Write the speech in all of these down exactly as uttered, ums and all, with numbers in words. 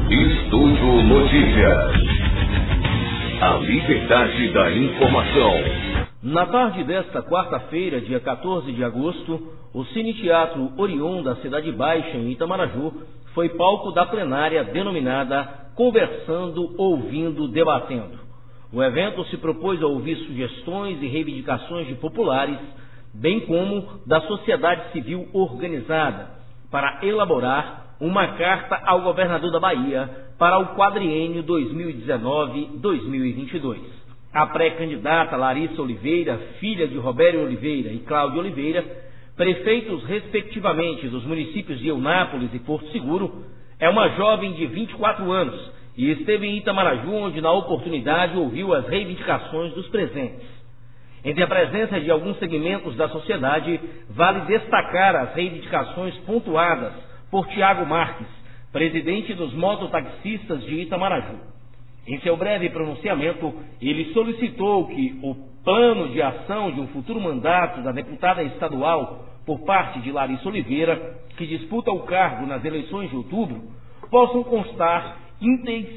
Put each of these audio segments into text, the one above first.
Estúdio Notícias. A liberdade da informação. Na tarde desta quarta-feira, dia quatorze de agosto, o Cine Teatro Orion da Cidade Baixa, em Itamaraju, foi palco da plenária denominada Conversando, Ouvindo, Debatendo. O evento se propôs a ouvir sugestões e reivindicações de populares, bem como da sociedade civil organizada, para elaborar uma carta ao governador da Bahia para o quadriênio dois mil e dezenove a dois mil e vinte e dois. A pré-candidata Larissa Oliveira, filha de Robério Oliveira e Cláudio Oliveira, prefeitos respectivamente dos municípios de Eunápolis e Porto Seguro, é uma jovem de vinte e quatro anos e esteve em Itamaraju, onde na oportunidade ouviu as reivindicações dos presentes. Entre a presença de alguns segmentos da sociedade, vale destacar as reivindicações pontuadas por Tiago Marques, presidente dos mototaxistas de Itamaraju. Em seu breve pronunciamento, ele solicitou que o plano de ação de um futuro mandato da deputada estadual por parte de Larissa Oliveira, que disputa o cargo nas eleições de outubro, possam constar itens,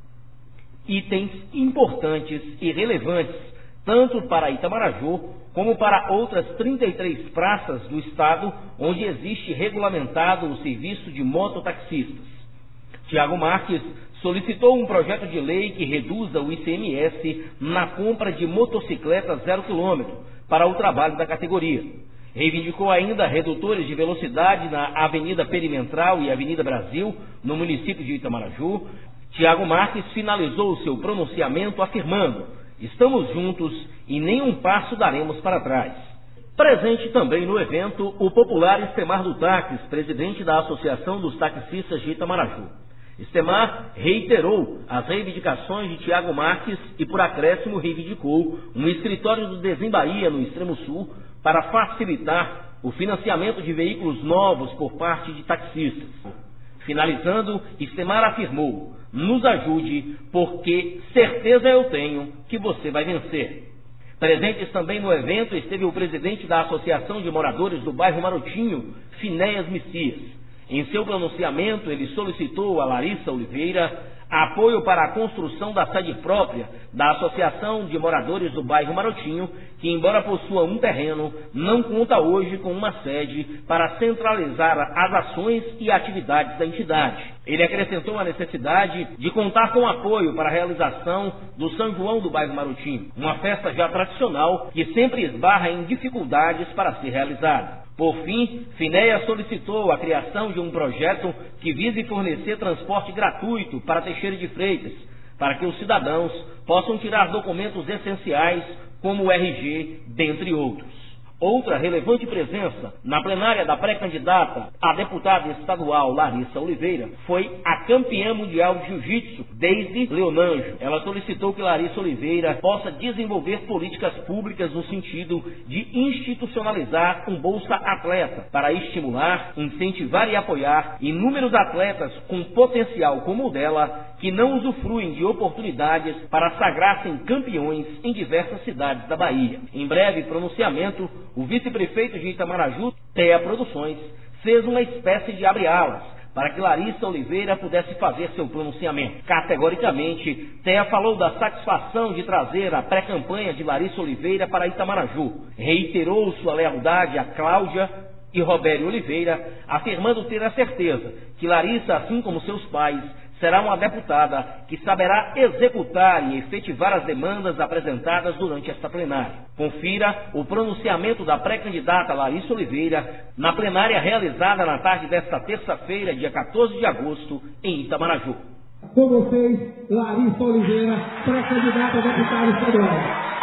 itens importantes e relevantes, tanto para Itamaraju como para outras trinta e três praças do estado onde existe regulamentado o serviço de mototaxistas. Tiago Marques solicitou um projeto de lei que reduza o I C M S na compra de motocicletas zero quilômetro para o trabalho da categoria. Reivindicou ainda redutores de velocidade na Avenida Perimetral e Avenida Brasil, no município de Itamaraju. Tiago Marques finalizou o seu pronunciamento afirmando: "Estamos juntos e nenhum passo daremos para trás." Presente também no evento, o popular Estemar do Táxi, presidente da Associação dos Taxistas de Itamaraju. Estemar reiterou as reivindicações de Tiago Marques e, por acréscimo, reivindicou um escritório do Desembahia, no extremo sul, para facilitar o financiamento de veículos novos por parte de taxistas. Finalizando, Estemar afirmou: "Nos ajude, porque certeza eu tenho que você vai vencer." Presentes também no evento esteve o presidente da Associação de Moradores do Bairro Marotinho, Finéias Messias. Em seu pronunciamento, ele solicitou a Larissa Oliveira apoio para a construção da sede própria da Associação de Moradores do Bairro Marotinho, que, embora possua um terreno, não conta hoje com uma sede para centralizar as ações e atividades da entidade. Ele acrescentou a necessidade de contar com apoio para a realização do São João do Bairro Marotinho, uma festa já tradicional que sempre esbarra em dificuldades para ser realizada. Por fim, Finéia solicitou a criação de um projeto que vise fornecer transporte gratuito para Teixeira de Freitas, para que os cidadãos possam tirar documentos essenciais como o R G, dentre outros. Outra relevante presença na plenária da pré-candidata a deputada estadual Larissa Oliveira foi a campeã mundial de jiu-jitsu, Deise Leonanjo. Ela solicitou que Larissa Oliveira possa desenvolver políticas públicas no sentido de institucionalizar um Bolsa Atleta para estimular, incentivar e apoiar inúmeros atletas com potencial como o dela, que não usufruem de oportunidades para sagrar-se campeões em diversas cidades da Bahia. Em breve pronunciamento, o vice-prefeito de Itamaraju, Thea Produções, fez uma espécie de abre-alas para que Larissa Oliveira pudesse fazer seu pronunciamento. Categoricamente, Thea falou da satisfação de trazer a pré-campanha de Larissa Oliveira para Itamaraju. Reiterou sua lealdade a Cláudia e Robério Oliveira, afirmando ter a certeza que Larissa, assim como seus pais, será uma deputada que saberá executar e efetivar as demandas apresentadas durante esta plenária. Confira o pronunciamento da pré-candidata Larissa Oliveira na plenária realizada na tarde desta terça-feira, dia quatorze de agosto, em Itamaraju. Com vocês, Larissa Oliveira, pré-candidata a deputada estadual.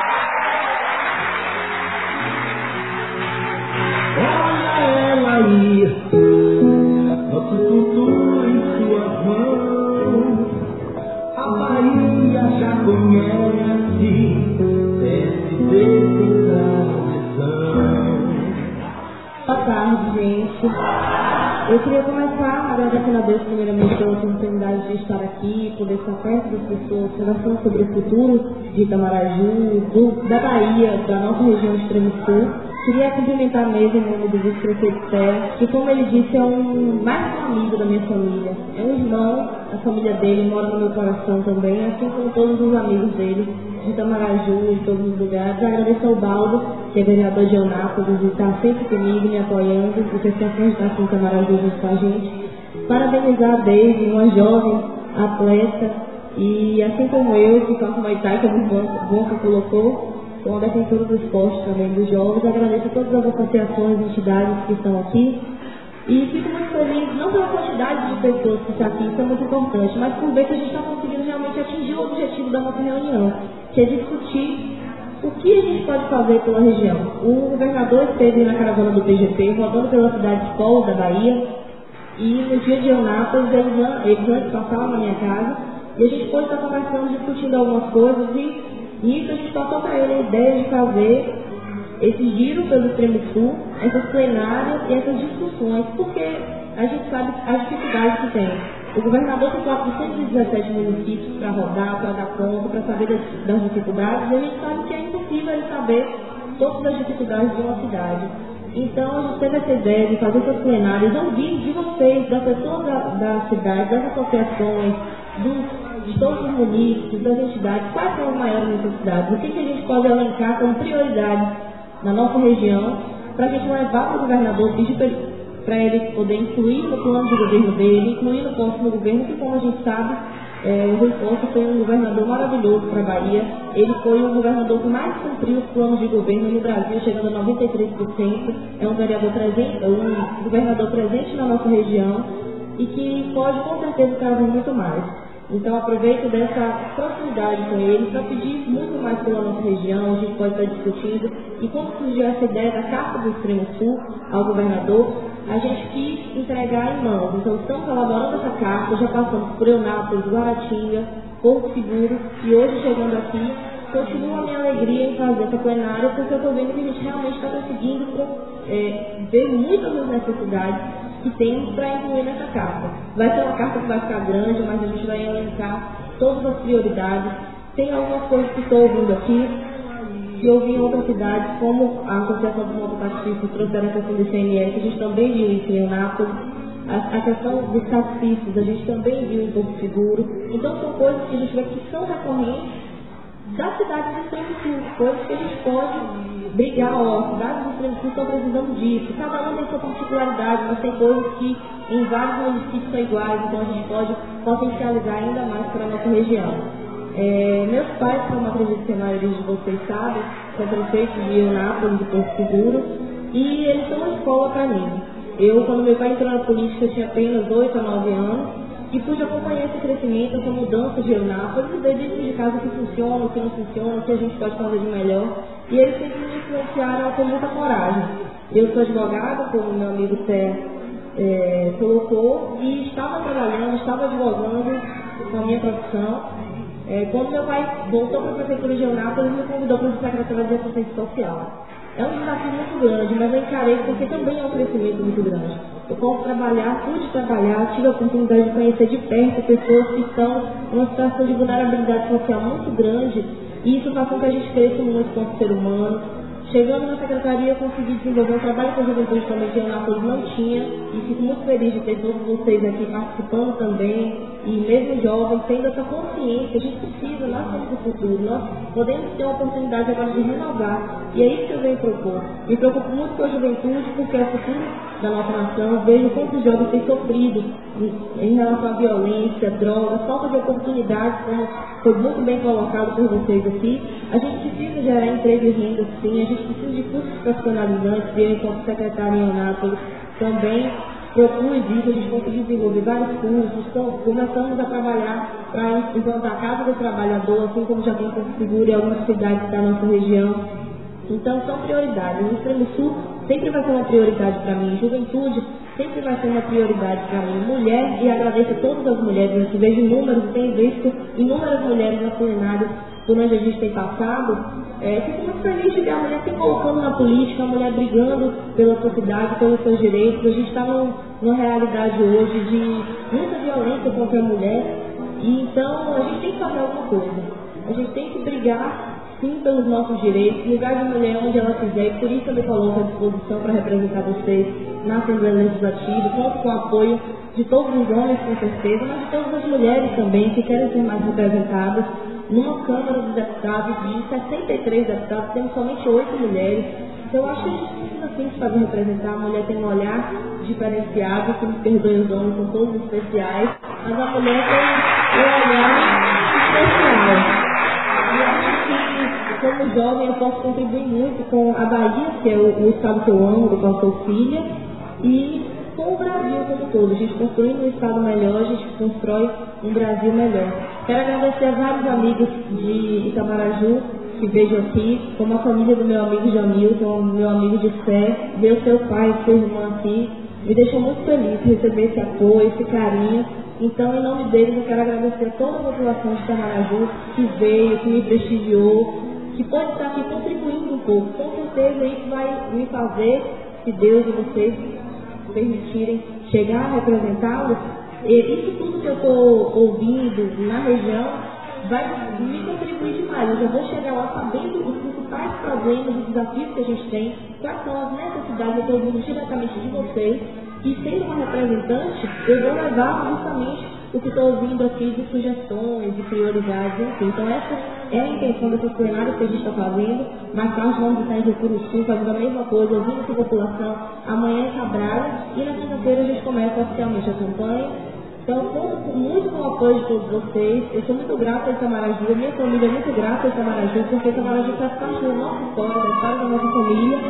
Olha ela aí, nosso futuro em suas mãos. A Bahia já conhece esse declaração. Boa tarde, gente. Eu queria começar agradecendo a Deus, primeiramente, pela oportunidade de estar aqui, poder estar perto das pessoas, conversando sobre o futuro de Itamaraju, do, da Bahia, da nossa região extremo sul. Queria cumprimentar a mesa em nome do vice-prefeito Té, que, como ele disse, é um mais um amigo da minha família. É um irmão, a família dele mora no meu coração também, assim como todos os amigos dele, de Itamaraju, em todos os lugares. Agradeço ao Baldo, que é vereador de Eunápolis, e está sempre comigo, me apoiando, porque sempre está aqui em Itamaraju junto com a gente. Parabenizar a Deise, uma jovem atleta, e assim como eu, que toco Muay Thai, como o Bonca colocou, com a defensora do esporte também dos jovens. Agradeço a todas as associações e entidades que estão aqui e fico muito feliz, não pela quantidade de pessoas que estão aqui, isso é muito importante, mas por ver que a gente está conseguindo realmente atingir o objetivo da nossa reunião, que é discutir o que a gente pode fazer pela região. O governador esteve na caravana do P G P, rodando pela cidade de Polo, da Bahia, e no dia de Eunápolis, eles, eles antes passaram na minha casa, e a gente pôde estar conversando, discutindo algumas coisas, e nisso a gente passou para ele a ideia de fazer esse giro pelo extremo sul, essas plenárias e essas discussões, porque a gente sabe as dificuldades que tem. O governador tem quatrocentos e dezessete municípios para rodar, para dar conta, para saber das, das dificuldades, e a gente sabe que é impossível ele saber todas as dificuldades de uma cidade. Então a gente teve essa ideia de fazer essas plenárias, ouvir de vocês, das pessoas da, da cidade, das associações, dos de todos os municípios, das entidades, quais são as maiores necessidades, o que, que a gente pode elencar como prioridade na nossa região, para a gente levar para o governador, pedir para ele poder incluir no plano de governo dele, incluir no próximo governo, que como a gente sabe, é, o Rui Costa foi um governador maravilhoso para a Bahia, ele foi o governador que mais cumpriu os planos de governo no Brasil, chegando a noventa e três por cento, é um, vereador presente, um governador presente na nossa região e que pode com certeza trazer muito mais. Então aproveito dessa proximidade com ele para pedir muito mais pela nossa região, a gente pode estar discutindo. E quando surgiu essa ideia da Carta do Extremo Sul ao governador, a gente quis entregar em mãos. Então estamos elaborando essa carta, já passamos por Eunápolis, Guaratinga, Porto Seguro, e hoje chegando aqui, continua a minha alegria em fazer essa plenária, porque eu estou vendo que a gente realmente está conseguindo é, ver muitas das necessidades que temos para incluir nessa carta. Vai ser uma carta que vai ficar grande, mas a gente vai elencar todas as prioridades. Tem algumas coisas que estou ouvindo aqui, que eu vi em outras cidades, como a Associação dos Mototaxistas trouxeram a questão do I C M S, a gente também viu isso em Eunápolis. A, a questão dos taxistas, a gente também viu em Porto Seguro. Então são coisas que a gente vê que são recorrentes da cidade do Extremo Sul, coisas que a gente pode brigar, ó, as cidades do Extremo Sul estão precisando disso, cada um tem sua particularidade, mas tem coisas que em vários municípios são iguais, então a gente pode potencializar ainda mais para a nossa região. É, meus pais, como acredito que a maioria de vocês sabe, são prefeitos de Eunápolis, de Porto Seguro, e eles são uma escola para mim. Eu, quando meu pai entrou na política, eu tinha apenas oito a nove anos, e pude acompanhar esse crescimento, essa mudança de Eunápolis, e ver dentro de casa o que funciona, o que não funciona, o que a gente pode fazer de melhor. E eles sempre me influenciaram com muita coragem. Eu sou advogada, como meu amigo Té é, colocou, e estava trabalhando, estava advogando com a minha profissão. É, quando meu pai voltou para a prefeitura de Eunápolis, me convidou para ser secretária de assistência social. É um desafio muito grande, mas eu encarei porque também é um crescimento muito grande. Eu posso trabalhar, pude trabalhar, tive a oportunidade de conhecer de perto pessoas que estão numa situação de vulnerabilidade social muito grande, e isso faz com que a gente cresça muito como ser humano. Chegando na secretaria, eu consegui desenvolver um trabalho com a juventude também que Eunápolis não tinha, e fico muito feliz de ter todos vocês aqui participando também, e mesmo jovens, tendo essa consciência. A gente precisa, nós somos o futuro, nós podemos ter a oportunidade agora de renovar, e é isso que eu venho propor. Me preocupo muito com a juventude, porque é o futuro da nossa nação. Vejo quantos jovens têm sofrido em relação à violência, drogas, falta de oportunidades, como foi muito bem colocado por vocês aqui. A gente precisa gerar emprego e renda, sim, a gente precisa de cursos profissionalizantes. Eu, enquanto secretária em Eunápolis, também propus isso, a gente conseguiu desenvolver vários cursos, então começamos a trabalhar para implantar a Casa do Trabalhador, assim como já tem Porto Seguro e algumas cidades da nossa região. Então são prioridades. O Extremo Sul sempre vai ser uma prioridade para mim, juventude sempre vai ser uma prioridade para mim, mulher, e agradeço a todas as mulheres, eu vejo números, tenho visto inúmeras mulheres nas plenárias por onde a gente tem passado. É, fico muito feliz de ver a mulher se colocando na política, a mulher brigando pela sua cidade, pelos seus direitos. A gente está numa realidade hoje de muita violência contra a mulher, e então a gente tem que fazer alguma coisa. A gente tem que brigar sim pelos nossos direitos, lugar de mulher onde ela quiser, e por isso eu me coloco à disposição para representar vocês na Assembleia Legislativa, conto com o apoio de todos os homens, com certeza, mas de todas as mulheres também, que querem ser mais representadas. Numa Câmara dos Deputados, de sessenta e três deputados, temos somente oito mulheres. Então, eu acho que a gente precisa sim de fazer representar. A mulher tem um olhar diferenciado, que me perdoem os homens, são todos especiais, mas a mulher tem um olhar especial. E eu acho que, como jovem, eu posso contribuir muito com a Bahia, que é o, o estado que eu amo, do qual sou filha, e com o Brasil como todo. A gente construindo um estado melhor, a gente constrói um Brasil melhor. Quero agradecer a vários amigos de Itamaraju que vejo aqui, como a família do meu amigo Jamilton, meu amigo de fé, ver o seu pai e sua irmã aqui. Me deixou muito feliz receber esse apoio, esse carinho. Então, em nome deles, eu quero agradecer a toda a população de Itamaraju que veio, que me prestigiou, que pode estar aqui contribuindo um pouco. Com certeza isso vai me fazer, se Deus e vocês permitirem chegar a representá-los. Isso tudo que eu estou ouvindo na região vai me contribuir demais. Eu já vou chegar lá sabendo os principais problemas, os desafios que a gente tem, quais são as necessidades. Eu estou ouvindo diretamente de vocês. E sendo uma representante, eu vou levar justamente o que estou ouvindo aqui de sugestões, de prioridades, enfim. Então essa é a intenção dessas plenárias que a gente está fazendo. Mais tarde vamos estar em Rio Grande do Sul fazendo a mesma coisa, ouvindo essa população. Amanhã em Cabral e na quinta-feira a gente começa oficialmente a campanha. Então, conto muito com o apoio de todos vocês. Eu sou muito grata a Itamaraju, a minha família é muito grata a Itamaraju, porque Itamaraju faz parte da nossa história, da história da nossa família.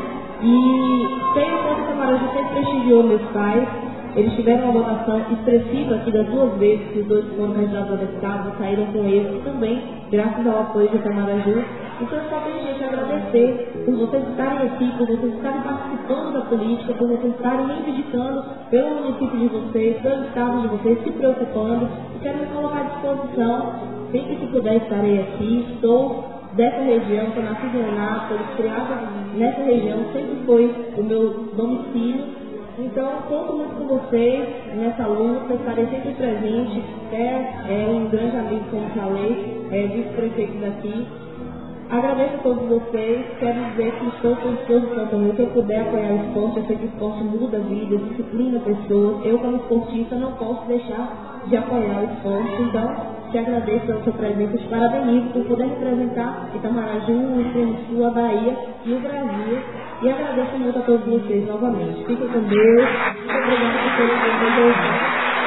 E sei o quanto Itamaraju sempre prestigiou meus pais. Eles tiveram uma votação expressiva aqui das duas vezes que os dois foram candidatos a deputados e saíram com eles também, graças ao apoio de Itamaraju. Então, eu só tenho, gente, a agradecer por vocês estarem aqui, por vocês estarem participando da política, por vocês estarem reivindicando pelo município de vocês, pelo estado de vocês, se preocupando. E quero me colocar à disposição, sempre que puder estarei aqui. Sou dessa região, sou nascida em Anápolis, criada nessa região, sempre foi o meu domicílio. Então, conto muito com vocês nessa luta, estarei sempre presente. É, é um grande amigo, como falei, é vice-prefeito daqui. Agradeço a todos vocês, quero dizer que estou com disposição também, se eu puder apoiar o esporte, eu sei que o esporte muda vidas, disciplina pessoas. Eu, como esportista, não posso deixar de apoiar o esporte, então te agradeço pela sua presença, te parabenizo por poder representar Itamaraju, o Rio Grande do Sul, a Bahia e o Brasil. E agradeço muito a todos vocês novamente. Fiquem com Deus. Muito obrigada por terem ouvido.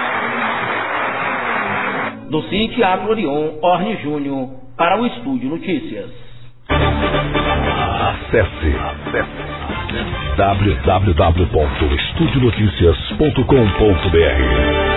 Do Cine Teatro Orion, Orne Júnior, para o Estúdio Notícias. Acesse, acesse w w w ponto estúdio notícias ponto com ponto b r.